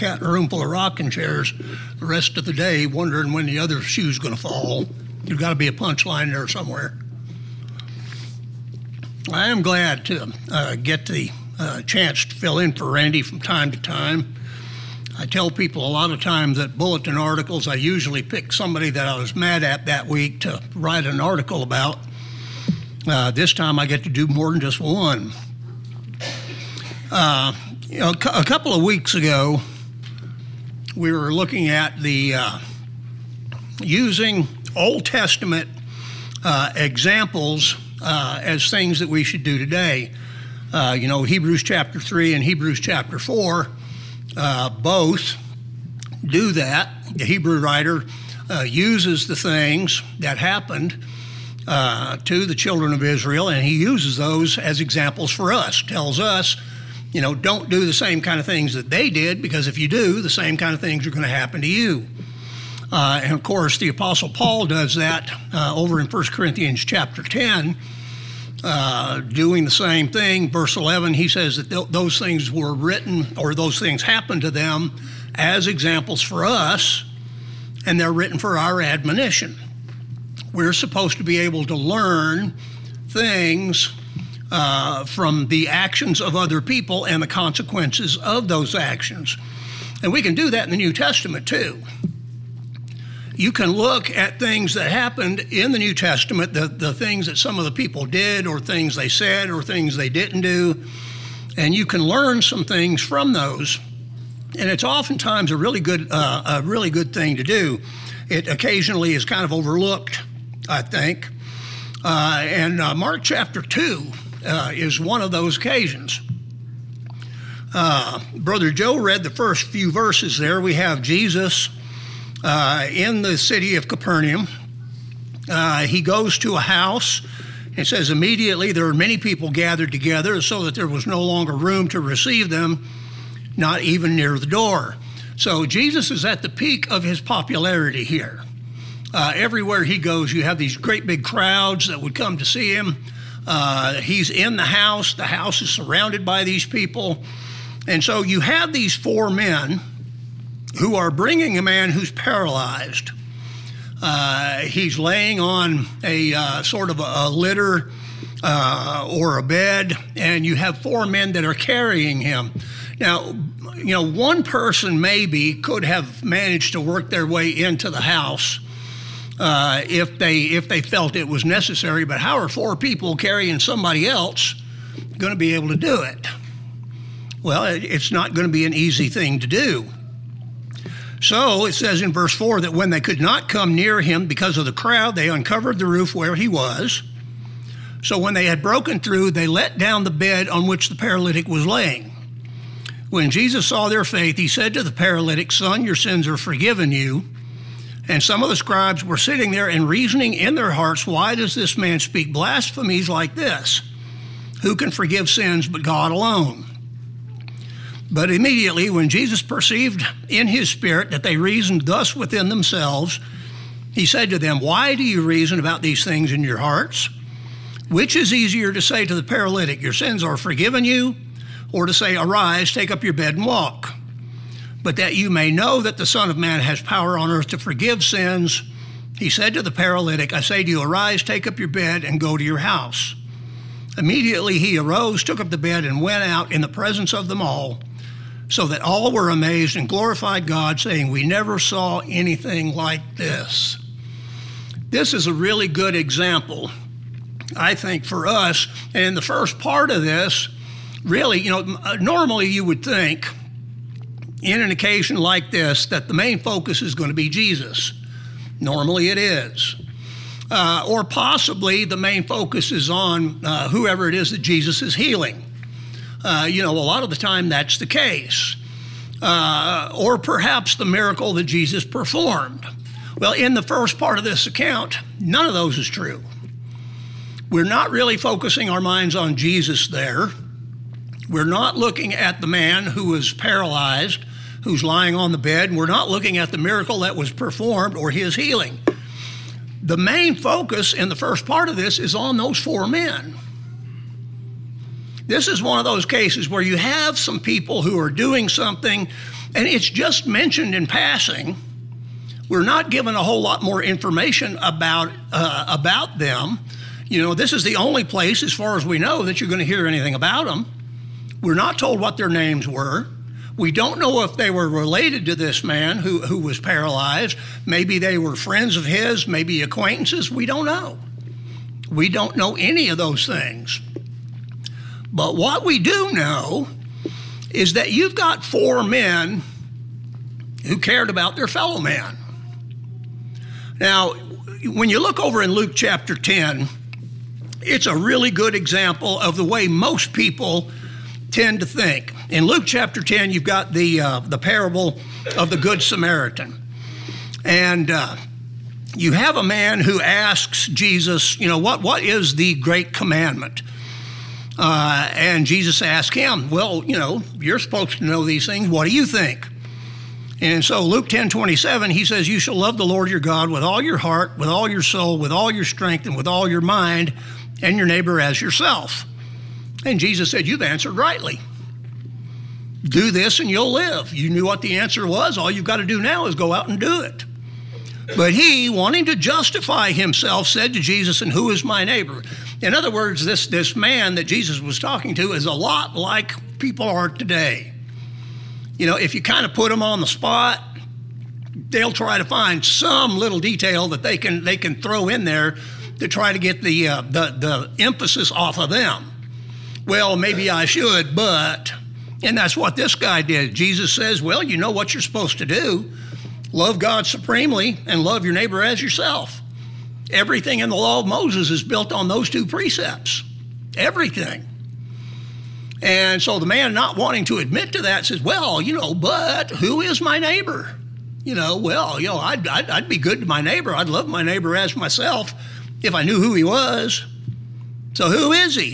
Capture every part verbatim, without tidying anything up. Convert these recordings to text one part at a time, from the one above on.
cat in a room full of rocking chairs the rest of the day wondering when the other shoe's going to fall. There's got to be a punchline there somewhere. I am glad to uh, get the uh, chance to fill in for Randy from time to time. I tell people a lot of times that bulletin articles, I usually pick somebody that I was mad at that week to write an article about. Uh, this time I get to do more than just one. Uh, you know, a couple of weeks ago, we were looking at the uh, using Old Testament uh, examples uh, as things that we should do today. Uh, you know, Hebrews chapter three and Hebrews chapter four uh, both do that. The Hebrew writer uh, uses the things that happened uh, to the children of Israel, and he uses those as examples for us, tells us, you know, don't do the same kind of things that they did, because if you do, the same kind of things are going to happen to you. Uh, and of course, the Apostle Paul does that uh, over in First Corinthians chapter ten, uh, doing the same thing. Verse eleven, he says that th- those things were written, or those things happened to them as examples for us, and they're written for our admonition. We're supposed to be able to learn things Uh, from the actions of other people and the consequences of those actions. And we can do that in the New Testament too. You can look at things that happened in the New Testament, the, the things that some of the people did, or things they said, or things they didn't do, and you can learn some things from those. And it's oftentimes a really good, uh, a really good thing to do. It occasionally is kind of overlooked, I think. Uh, and uh, Mark chapter two Uh, is one of those occasions. Uh, Brother Joe read the first few verses there. We have Jesus uh, in the city of Capernaum. Uh, he goes to a house. It says, immediately there were many people gathered together, so that there was no longer room to receive them, not even near the door. So Jesus is at the peak of his popularity here. Uh, everywhere he goes, you have these great big crowds that would come to see him. Uh, he's in the house. The house is surrounded by these people. And so you have these four men who are bringing a man who's paralyzed. Uh, he's laying on a uh, sort of a, a litter uh, or a bed, and you have four men that are carrying him. Now, you know, one person maybe could have managed to work their way into the house Uh, if they if they felt it was necessary, but how are four people carrying somebody else going to be able to do it? Well, it, it's not going to be an easy thing to do. So it says in verse four that when they could not come near him because of the crowd, they uncovered the roof where he was. So when they had broken through, they let down the bed on which the paralytic was laying. When Jesus saw their faith, he said to the paralytic, "Son, your sins are forgiven you." And some of the scribes were sitting there and reasoning in their hearts, why does this man speak blasphemies like this? Who can forgive sins but God alone? But immediately when Jesus perceived in his spirit that they reasoned thus within themselves, he said to them, why do you reason about these things in your hearts? Which is easier to say to the paralytic, your sins are forgiven you, or to say, arise, take up your bed and walk? But that you may know that the Son of Man has power on earth to forgive sins, he said to the paralytic, I say to you, arise, take up your bed, and go to your house. Immediately he arose, took up the bed, and went out in the presence of them all, so that all were amazed and glorified God, saying, we never saw anything like this. This is a really good example, I think, for us. And in the first part of this, really, you know, normally you would think, in an occasion like this, that the main focus is going to be Jesus. Normally it is. Uh, or possibly the main focus is on uh, whoever it is that Jesus is healing. Uh, you know, a lot of the time that's the case. Uh, or perhaps the miracle that Jesus performed. Well, in the first part of this account, none of those is true. We're not really focusing our minds on Jesus there. We're not looking at the man who was paralyzed, who's lying on the bed, and we're not looking at the miracle that was performed or his healing. The main focus in the first part of this is on those four men. This is one of those cases where you have some people who are doing something And it's just mentioned in passing. We're not given a whole lot more information about uh, about them. You know, this is the only place, as far as we know, that you're going to hear anything about them. We're not told what their names were. We don't know if they were related to this man who, who was paralyzed. Maybe they were friends of his, maybe acquaintances. We don't know. We don't know any of those things. But what we do know is that you've got four men who cared about their fellow man. Now, when you look over in Luke chapter ten, it's a really good example of the way most people tend to think. In Luke chapter ten, you've got the uh, the parable of the Good Samaritan. And uh, you have a man who asks Jesus, you know, what, what is the great commandment? Uh, and Jesus asked him, well, you know, you're supposed to know these things. What do you think? And so Luke ten twenty-seven, he says, you shall love the Lord your God with all your heart, with all your soul, with all your strength, and with all your mind, and your neighbor as yourself. And Jesus said, you've answered rightly. Do this and you'll live. You knew what the answer was. All you've got to do now is go out and do it. But he, wanting to justify himself, said to Jesus, and who is my neighbor? In other words, this, this man that Jesus was talking to is a lot like people are today. You know, if you kind of put them on the spot, they'll try to find some little detail that they can they can throw in there to try to get the uh, the, the emphasis off of them. Well, maybe I should, but, and that's what this guy did. Jesus says, well, you know what you're supposed to do. Love God supremely and love your neighbor as yourself. Everything in the law of Moses is built on those two precepts. Everything. And so the man, not wanting to admit to that, says, well, you know, but who is my neighbor? You know, well, you know, I'd, I'd, I'd be good to my neighbor. I'd love my neighbor as myself if I knew who he was. So who is he?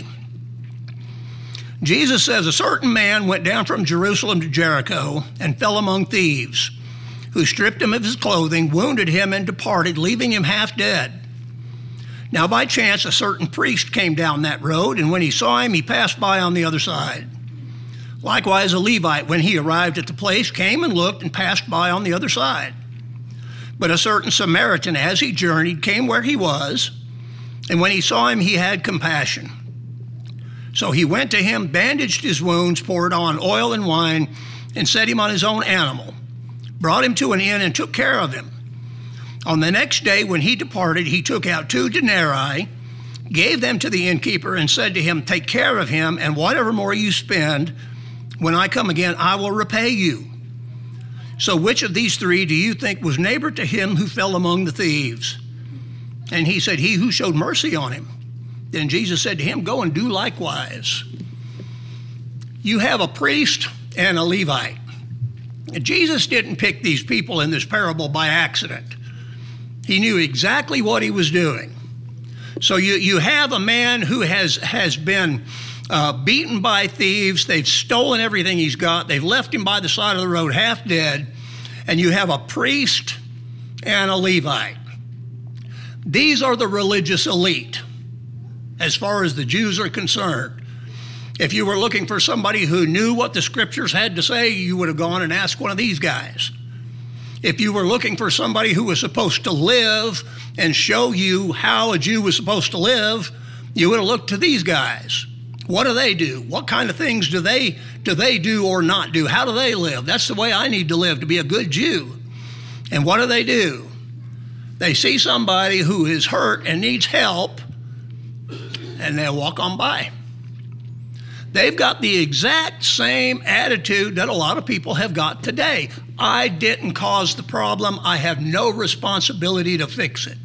Jesus says, a certain man went down from Jerusalem to Jericho and fell among thieves, who stripped him of his clothing, wounded him, and departed, leaving him half dead. Now by chance a certain priest came down that road, and when he saw him, he passed by on the other side. Likewise a Levite, when he arrived at the place, came and looked and passed by on the other side. But a certain Samaritan, as he journeyed, came where he was, and when he saw him, he had compassion. So he went to him, bandaged his wounds, poured on oil and wine, and set him on his own animal, brought him to an inn, and took care of him. On the next day, when he departed, he took out two denarii, gave them to the innkeeper, and said to him, take care of him, and whatever more you spend, when I come again, I will repay you. So which of these three do you think was neighbor to him who fell among the thieves? And he said, he who showed mercy on him. Then Jesus said to him, go and do likewise. You have a priest and a Levite. Jesus didn't pick these people in this parable by accident. He knew exactly what he was doing. So you, you have a man who has, has been uh, beaten by thieves. They've stolen everything he's got. They've left him by the side of the road half dead. And you have a priest and a Levite. These are the religious elite as far as the Jews are concerned. If you were looking for somebody who knew what the scriptures had to say, you would have gone and asked one of these guys. If you were looking for somebody who was supposed to live and show you how a Jew was supposed to live, you would have looked to these guys. What do they do? What kind of things do they do they do or not do? How do they live? That's the way I need to live to be a good Jew. And what do they do? They see somebody who is hurt and needs help, and they'll walk on by. They've got the exact same attitude that a lot of people have got today. I didn't cause the problem. I have no responsibility to fix it.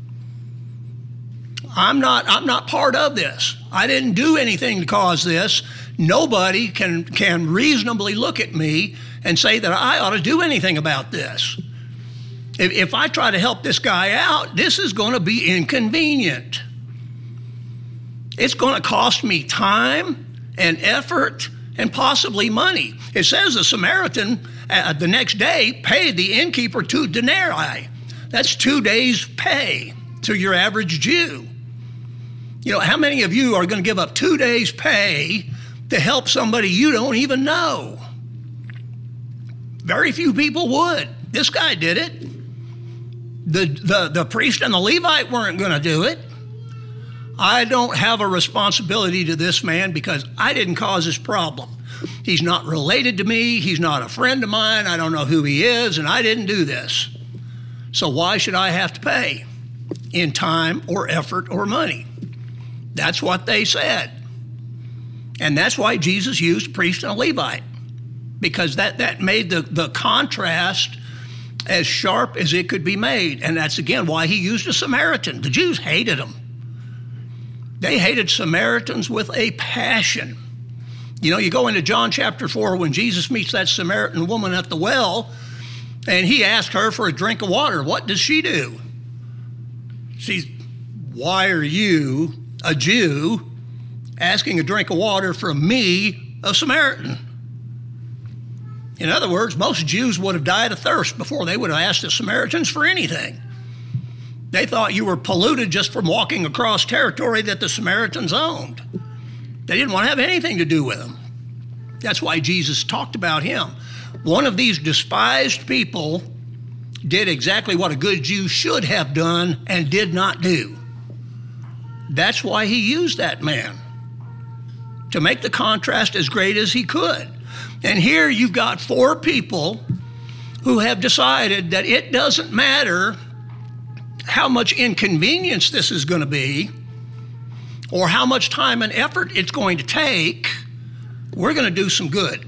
I'm not, I'm not part of this. I didn't do anything to cause this. Nobody can, can reasonably look at me and say that I ought to do anything about this. If, if I try to help this guy out, this is going to be inconvenient. It's going to cost me time and effort and possibly money. It says the Samaritan uh, the next day paid the innkeeper two denarii. That's two days' pay to your average Jew. You know, how many of you are going to give up two days' pay to help somebody you don't even know? Very few people would. This guy did it. The, the, the priest and the Levite weren't going to do it. I don't have a responsibility to this man because I didn't cause his problem. He's not related to me. He's not a friend of mine. I don't know who he is, and I didn't do this. So why should I have to pay in time or effort or money? That's what they said. And that's why Jesus used a priest and a Levite, because that, that made the, the contrast as sharp as it could be made. And that's, again, why he used a Samaritan. The Jews hated him. They hated Samaritans with a passion. You know, you go into John chapter four when Jesus meets that Samaritan woman at the well, and he asks her for a drink of water. What does she do? She's, why are you, a Jew, asking a drink of water from me, a Samaritan? In other words, most Jews would have died of thirst before they would have asked the Samaritans for anything. They thought you were polluted just from walking across territory that the Samaritans owned. They didn't want to have anything to do with them. That's why Jesus talked about him. One of these despised people did exactly what a good Jew should have done and did not do. That's why he used that man, to make the contrast as great as he could. And here you've got four people who have decided that it doesn't matter how much inconvenience this is going to be or how much time and effort it's going to take. We're going to do some good.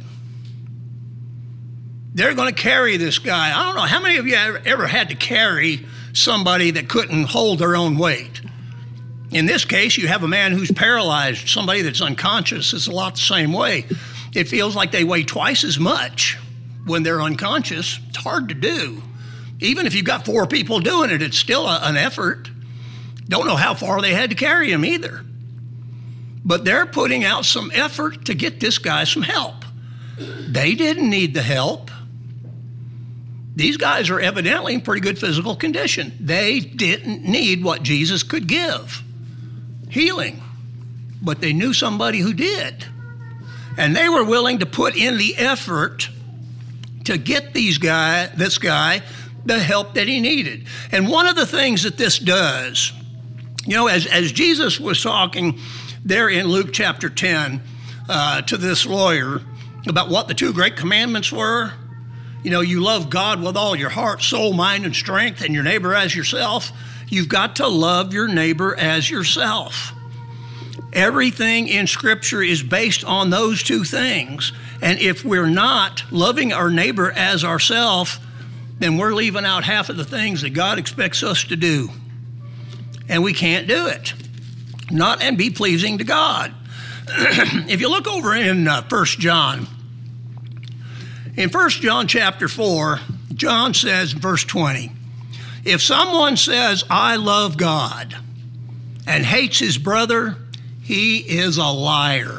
They're going to carry this guy. I don't know, how many of you ever, ever had to carry somebody that couldn't hold their own weight? In this case, you have a man who's paralyzed, somebody that's unconscious. It's a lot the same way. It feels like they weigh twice as much when they're unconscious. It's hard to do. Even if you've got four people doing it, it's still a, an effort. Don't know how far they had to carry him either. But they're putting out some effort to get this guy some help. They didn't need the help. These guys are evidently in pretty good physical condition. They didn't need what Jesus could give, healing. But they knew somebody who did. And they were willing to put in the effort to get these guy, this guy the help that he needed. And one of the things that this does, you know, as, as Jesus was talking there in Luke chapter ten uh, to this lawyer about what the two great commandments were, you know, you love God with all your heart, soul, mind, and strength, and your neighbor as yourself. You've got to love your neighbor as yourself. Everything in Scripture is based on those two things. And if we're not loving our neighbor as ourselves, then we're leaving out half of the things that God expects us to do. And we can't do it. Not and be pleasing to God. If you look over in uh, First John, in First John chapter four, John says in verse twenty, if someone says, I love God, and hates his brother, he is a liar.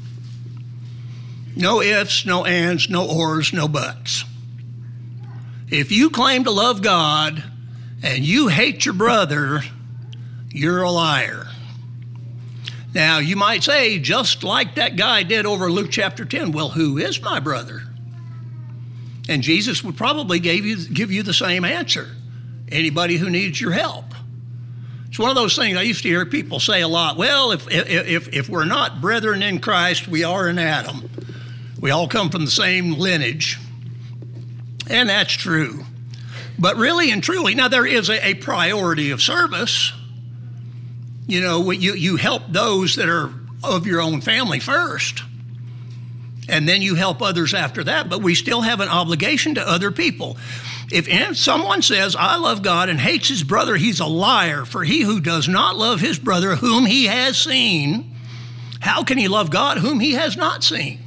No ifs, no ands, no ors, no buts. If you claim to love God and you hate your brother, you're a liar. Now, you might say, just like that guy did over Luke chapter ten, well, who is my brother? And Jesus would probably give you, give you the same answer. Anybody who needs your help. It's one of those things I used to hear people say a lot. Well, if, if, if we're not brethren in Christ, we are in Adam. We all come from the same lineage. And that's true. But really and truly, now there is a, a priority of service. You know, you, you help those that are of your own family first. And then you help others after that. But we still have an obligation to other people. If someone says, I love God and hates his brother, he's a liar. For he who does not love his brother whom he has seen, how can he love God whom he has not seen?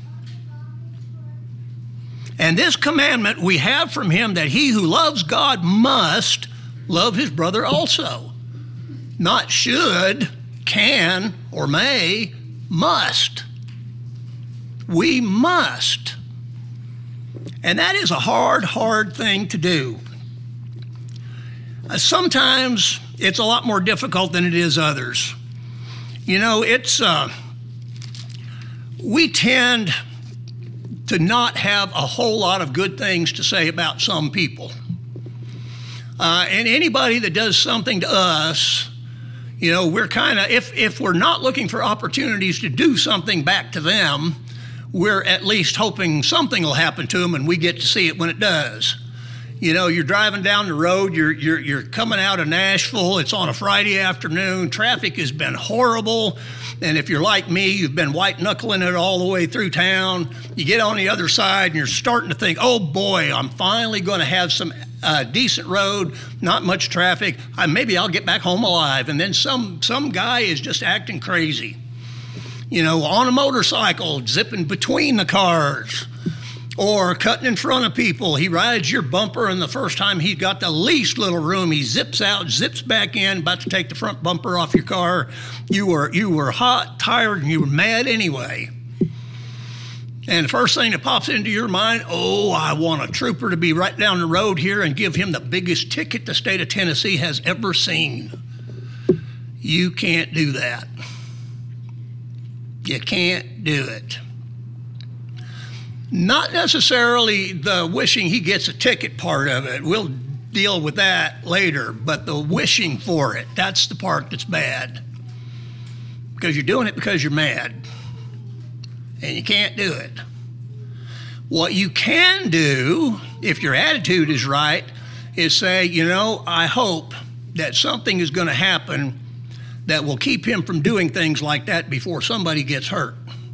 And this commandment we have from him, that he who loves God must love his brother also. Not should, can, or may, must. We must. And that is a hard, hard thing to do. Uh, sometimes it's a lot more difficult than it is others. You know, it's, uh, we tend to not have a whole lot of good things to say about some people. Uh, and anybody that does something to us, you know, we're kind of, if, if we're not looking for opportunities to do something back to them, we're at least hoping something will happen to them and we get to see it when it does. You know, you're driving down the road, you're, you're, you're coming out of Nashville, it's on a Friday afternoon, traffic has been horrible, and if you're like me, you've been white-knuckling it all the way through town. You get on the other side and you're starting to think, oh boy, I'm finally going to have some uh, decent road, not much traffic, I, maybe I'll get back home alive. And then some, some guy is just acting crazy, you know, on a motorcycle, zipping between the cars, or cutting in front of people. He rides your bumper, and the first time he got the least little room, he zips out, zips back in, about to take the front bumper off your car. You were you were hot, tired, and you were mad anyway. And the first thing that pops into your mind, oh, I want a trooper to be right down the road here and give him the biggest ticket the state of Tennessee has ever seen. You can't do that. You can't do it. Not necessarily the wishing he gets a ticket part of it. We'll deal with that later. But the wishing for it, that's the part that's bad. Because you're doing it because you're mad. And you can't do it. What you can do, if your attitude is right, is say, you know, I hope that something is going to happen that will keep him from doing things like that before somebody gets hurt.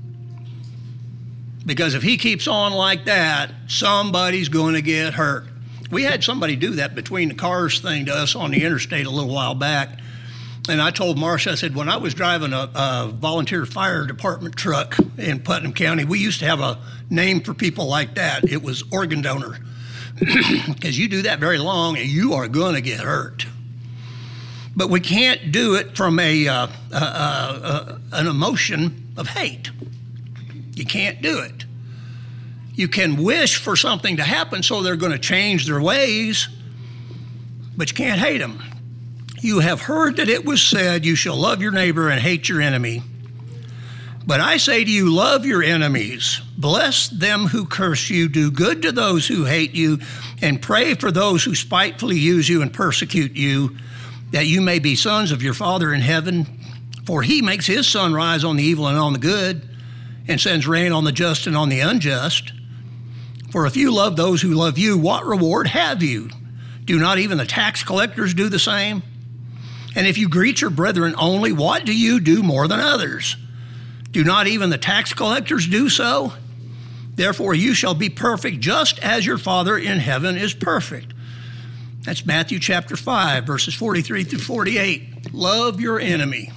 Because if he keeps on like that, somebody's going to get hurt. We had somebody do that between the cars thing to us on the interstate a little while back. And I told Marcia, I said, when I was driving a, a volunteer fire department truck in Putnam County, we used to have a name for people like that. It was organ donor. Because you do that very long and you are going to get hurt. But we can't do it from a uh, uh, uh, an emotion of hate. You can't do it. You can wish for something to happen so they're going to change their ways, but you can't hate them. You have heard that it was said, you shall love your neighbor and hate your enemy. But I say to you, love your enemies, bless them who curse you, do good to those who hate you, and pray for those who spitefully use you and persecute you, that you may be sons of your Father in heaven. For he makes his sun rise on the evil and on the good, and sends rain on the just and on the unjust. For if you love those who love you, what reward have you? Do not even the tax collectors do the same? And if you greet your brethren only, what do you do more than others? Do not even the tax collectors do so? Therefore you shall be perfect, just as your Father in heaven is perfect. That's Matthew chapter five, verses forty-three through forty-eight. Love your enemy.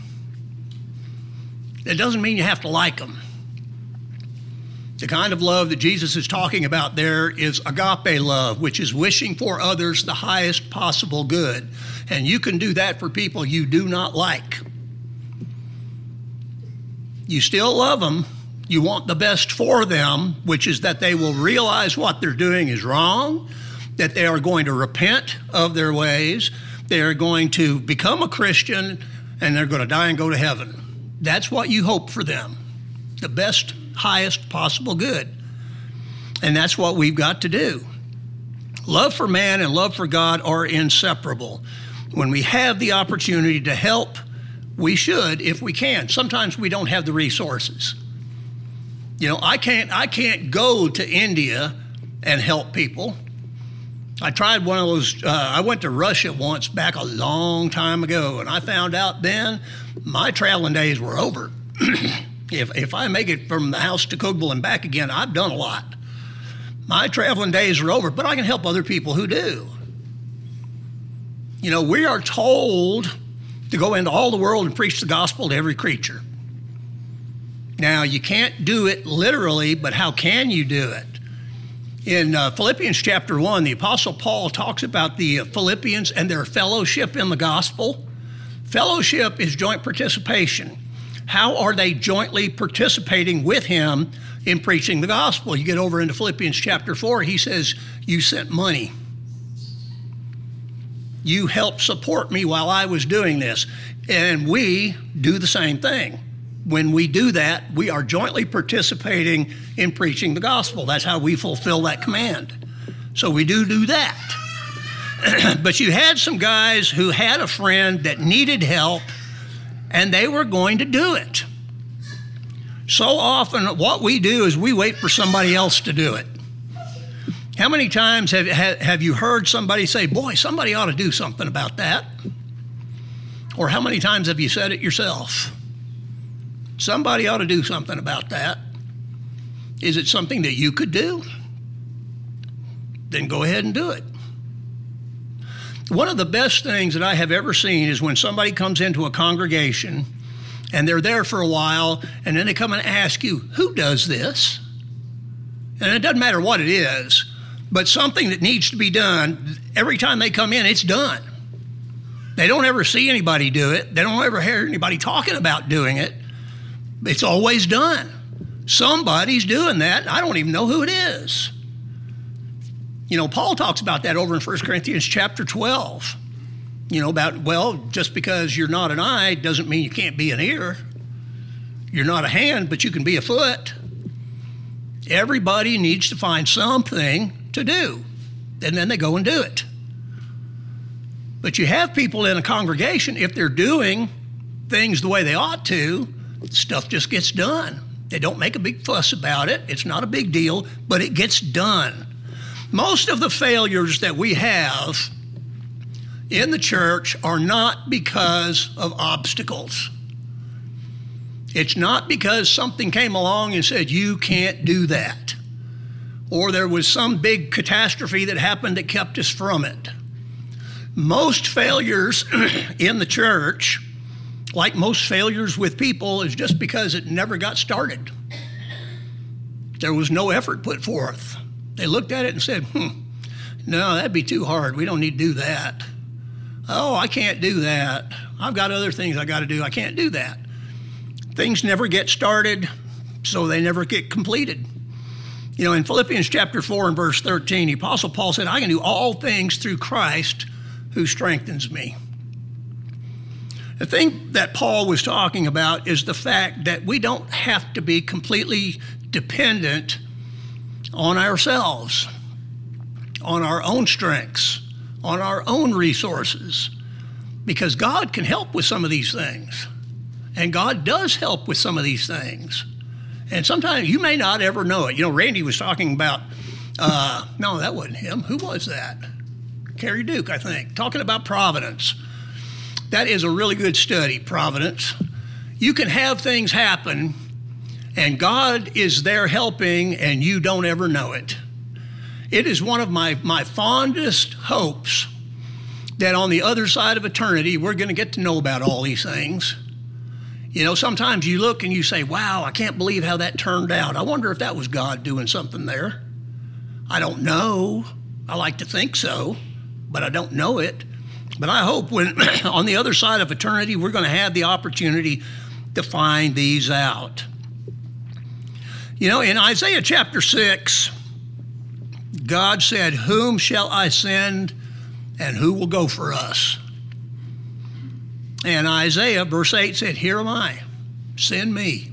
That doesn't mean you have to like them. The kind of love that Jesus is talking about there is agape love, which is wishing for others the highest possible good. And you can do that for people you do not like. You still love them. You want the best for them, which is that they will realize what they're doing is wrong, that they are going to repent of their ways, they are going to become a Christian, and they're going to die and go to heaven. That's what you hope for them, the best, highest possible good. And that's what we've got to do. Love for man and love for God are inseparable. When we have the opportunity to help, we should if we can. Sometimes we don't have the resources. You know, I can't I can't go to India and help people. I tried one of those, uh, I went to Russia once back a long time ago, and I found out then my traveling days were over. If if I make it from the house to Cookville and back again, I've done a lot. My traveling days are over, but I can help other people who do. You know, we are told to go into all the world and preach the gospel to every creature. Now, you can't do it literally, but how can you do it? In uh, Philippians chapter one, the Apostle Paul talks about the Philippians and their fellowship in the gospel. Fellowship is joint participation. How are they jointly participating with him in preaching the gospel? You get over into Philippians chapter four, he says, you sent money. You helped support me while I was doing this. And we do the same thing. when we do that, we are jointly participating in preaching the gospel. That's how we fulfill that command. So we do do that. But you had some guys who had a friend that needed help, and they were going to do it. So often what we do is we wait for somebody else to do it. How many times have, have you heard somebody say, boy, somebody ought to do something about that? Or how many times have you said it yourself? Somebody ought to do something about that. Is it something that you could do? Then go ahead and do it. One of the best things that I have ever seen is when somebody comes into a congregation and they're there for a while, and then they come and ask you, who does this? And it doesn't matter what it is, but something that needs to be done, every time they come in, it's done. They don't ever see anybody do it. They don't ever hear anybody talking about doing it. It's always done. Somebody's doing that. I don't even know who it is. You know, Paul talks about that over in First Corinthians chapter twelve. You know, about, well, just because you're not an eye doesn't mean you can't be an ear. You're not a hand, but you can be a foot. Everybody needs to find something to do, and then they go and do it. But you have people in a congregation, if they're doing things the way they ought to, stuff just gets done. They don't make a big fuss about it. It's not a big deal, but it gets done. Most of the failures that we have in the church are not because of obstacles. It's not because something came along and said, you can't do that. Or there was some big catastrophe that happened that kept us from it. Most failures in the church, like most failures with people, is just because it never got started. There was no effort put forth. They looked at it and said, hmm, no, that'd be too hard. We don't need to do that. Oh, I can't do that. I've got other things I got to do. I can't do that. Things never get started, so they never get completed. You know, in Philippians chapter four and verse thirteen, the Apostle Paul said, I can do all things through Christ who strengthens me. The thing that Paul was talking about is the fact that we don't have to be completely dependent on ourselves, on our own strengths, on our own resources, because God can help with some of these things. And God does help with some of these things. And sometimes you may not ever know it. You know, Randy was talking about, uh, no, that wasn't him. Who was that? Carrie Duke, I think, talking about providence. That is a really good study, providence. You can have things happen, and God is there helping, and you don't ever know it. It is one of my, my fondest hopes that on the other side of eternity, we're going to get to know about all these things. You know, sometimes you look and you say, wow, I can't believe how that turned out. I wonder if that was God doing something there. I don't know. I like to think so, but I don't know it. But I hope when on the other side of eternity, we're going to have the opportunity to find these out. You know, in Isaiah chapter six, God said, whom shall I send and who will go for us? And Isaiah, verse eight, said, here am I, send me.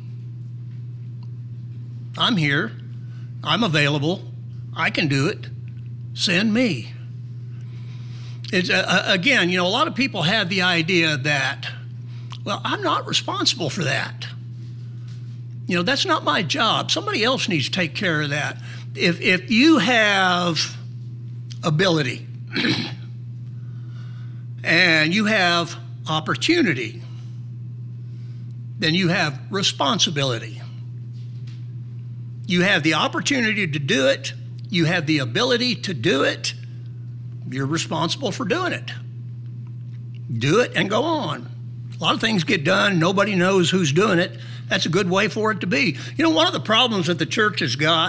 I'm here, I'm available, I can do it, send me. It's, uh, again, you know, a lot of people have the idea that, well, I'm not responsible for that. You know, that's not my job. Somebody else needs to take care of that. If, if you have ability and you have opportunity, then you have responsibility. You have the opportunity to do it. You have the ability to do it. You're responsible for doing it. Do it and go on. A lot of things get done. Nobody knows who's doing it. That's a good way for it to be. You know, one of the problems that the church has got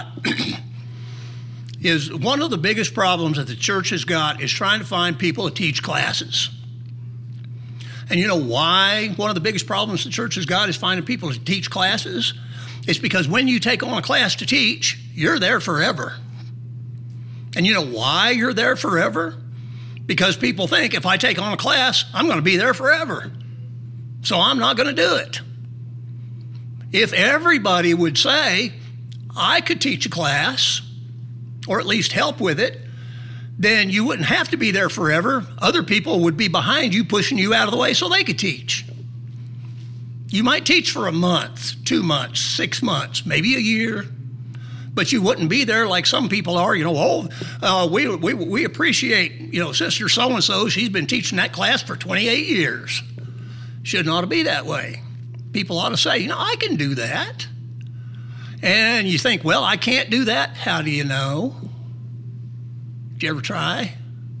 is one of the biggest problems that the church has got is trying to find people to teach classes. And you know why one of the biggest problems the church has got is finding people to teach classes? It's because when you take on a class to teach, you're there forever. And you know why you're there forever? Because people think if I take on a class, I'm going to be there forever. So I'm not going to do it. If everybody would say, I could teach a class, or at least help with it, then you wouldn't have to be there forever. Other people would be behind you, pushing you out of the way so they could teach. You might teach for a month, two months, six months, maybe a year, but you wouldn't be there like some people are. You know, oh, uh, we, we, we appreciate, you know, Sister so-and-so, she's been teaching that class for twenty-eight years. Shouldn't ought to be that way. People ought to say, you know, I can do that. And you think, well, I can't do that. How do you know? Did you ever try?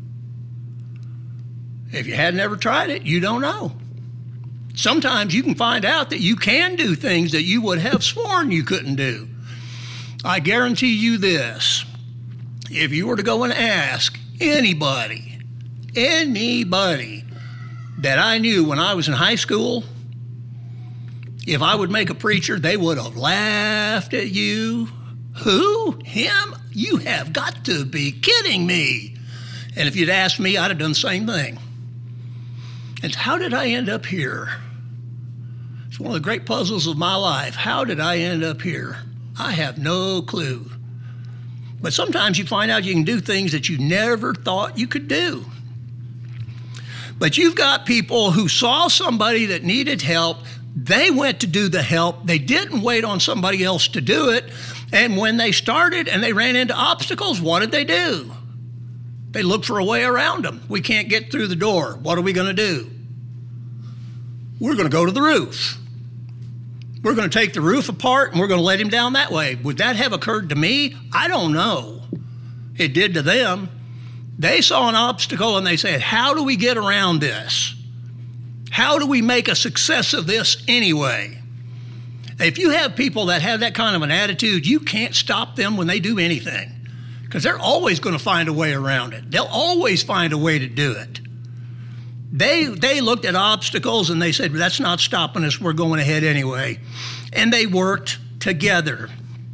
If you hadn't ever tried it, you don't know. Sometimes you can find out that you can do things that you would have sworn you couldn't do. I guarantee you this. If you were to go and ask anybody, anybody that I knew when I was in high school, if I would make a preacher, they would have laughed at you. Who? Him? You have got to be kidding me. And if you'd asked me, I'd have done the same thing. And how did I end up here? It's one of the great puzzles of my life. How did I end up here? I have no clue. But sometimes you find out you can do things that you never thought you could do. But you've got people who saw somebody that needed help. They went to do the help. They didn't wait on somebody else to do it. And when they started and they ran into obstacles, what did they do? They looked for a way around them. We can't get through the door. What are we going to do? We're going to go to the roof. We're going to take the roof apart and we're going to let him down that way. Would that have occurred to me? I don't know. It did to them. They saw an obstacle and they said, how do we get around this? How do we make a success of this anyway? If you have people that have that kind of an attitude, you can't stop them when they do anything because they're always going to find a way around it. They'll always find a way to do it. They, they looked at obstacles and they said, that's not stopping us. We're going ahead anyway. And they worked together.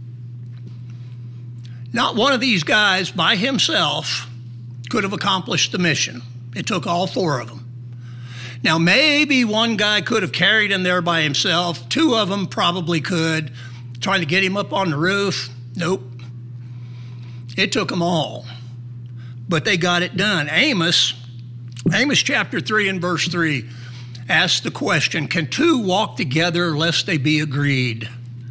Not one of these guys by himself could have accomplished the mission. It took all four of them. Now, maybe one guy could have carried him there by himself. Two of them probably could. Trying to get him up on the roof, nope. It took them all. But they got it done. Amos, Amos chapter three and verse three asks the question, can two walk together lest they be agreed?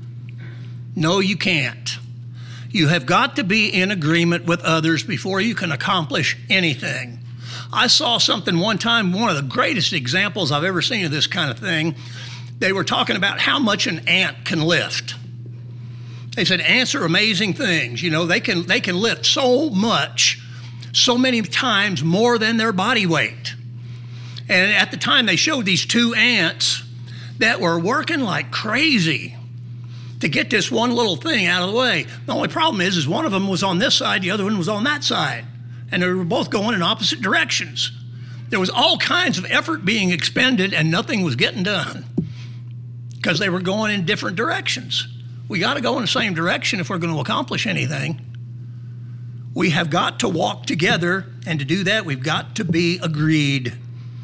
No, you can't. You have got to be in agreement with others before you can accomplish anything. I saw something one time, one of the greatest examples I've ever seen of this kind of thing. They were talking about how much an ant can lift. They said ants are amazing things. You know, they can they can lift so much, so many times more than their body weight. And at the time they showed these two ants that were working like crazy to get this one little thing out of the way. The only problem is, is one of them was on this side, the other one was on that side. And they were both going in opposite directions. There was all kinds of effort being expended and nothing was getting done because they were going in different directions. We got to go in the same direction if we're going to accomplish anything. We have got to walk together, and to do that, we've got to be agreed.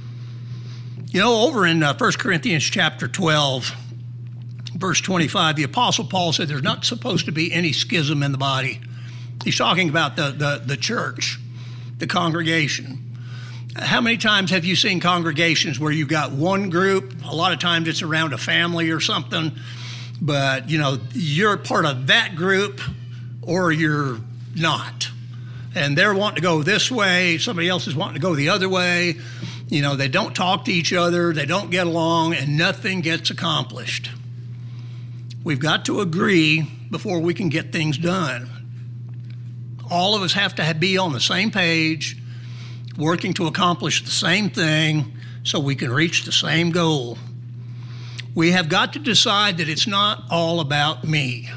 You know, over in uh, First Corinthians chapter twelve, verse twenty-five, the Apostle Paul said there's not supposed to be any schism in the body. He's talking about the, the, the church, the congregation. How many times have you seen congregations where you've got one group? A lot of times it's around a family or something, but, you know, you're part of that group or you're not. And they're wanting to go this way, somebody else is wanting to go the other way. You know, they don't talk to each other, they don't get along, and nothing gets accomplished. We've got to agree before we can get things done. All of us have to be on the same page, working to accomplish the same thing so we can reach the same goal. We have got to decide that it's not all about me.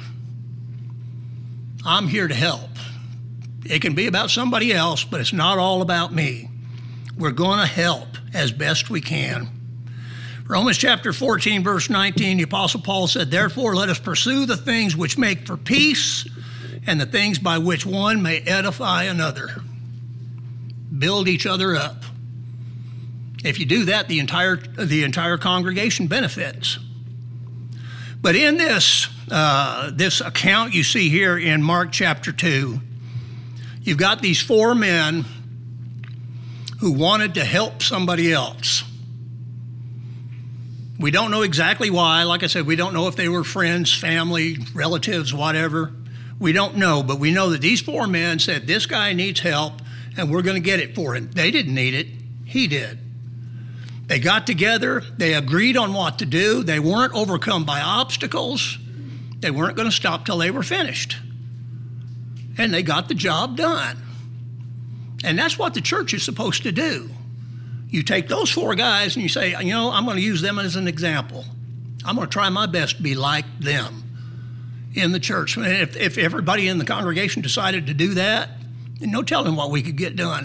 I'm here to help. It can be about somebody else, but it's not all about me. We're going to help as best we can. Romans chapter fourteen, verse nineteen, the Apostle Paul said, therefore let us pursue the things which make for peace and the things by which one may edify another. Build each other up. If you do that, the entire, the entire congregation benefits. But in this, uh, this account you see here in Mark chapter two, you've got these four men who wanted to help somebody else. We don't know exactly why. Like I said, we don't know if they were friends, family, relatives, whatever. We don't know, but we know that these four men said, this guy needs help, and we're going to get it for him. They didn't need it. He did. They got together. They agreed on what to do. They weren't overcome by obstacles. They weren't going to stop till they were finished. And they got the job done. And that's what the church is supposed to do. You take those four guys and you say, you know, I'm going to use them as an example. I'm going to try my best to be like them in the church. If, if everybody in the congregation decided to do that, no telling what we could get done.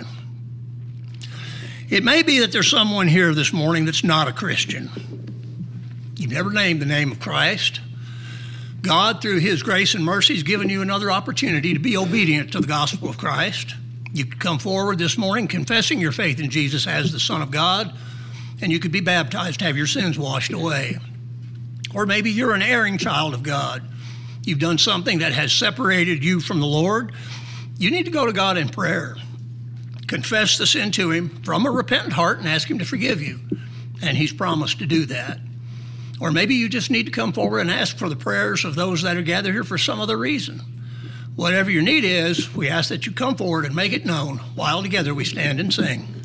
It may be that there's someone here this morning that's not a Christian. You've never named the name of Christ. God, through his grace and mercy, has given you another opportunity to be obedient to the gospel of Christ. You could come forward this morning confessing your faith in Jesus as the Son of God, and you could be baptized to have your sins washed away. Or maybe you're an erring child of God. You've done something that has separated you from the Lord. You need to go to God in prayer. Confess the sin to him from a repentant heart and ask him to forgive you. And he's promised to do that. Or maybe you just need to come forward and ask for the prayers of those that are gathered here for some other reason. Whatever your need is, we ask that you come forward and make it known while together we stand and sing.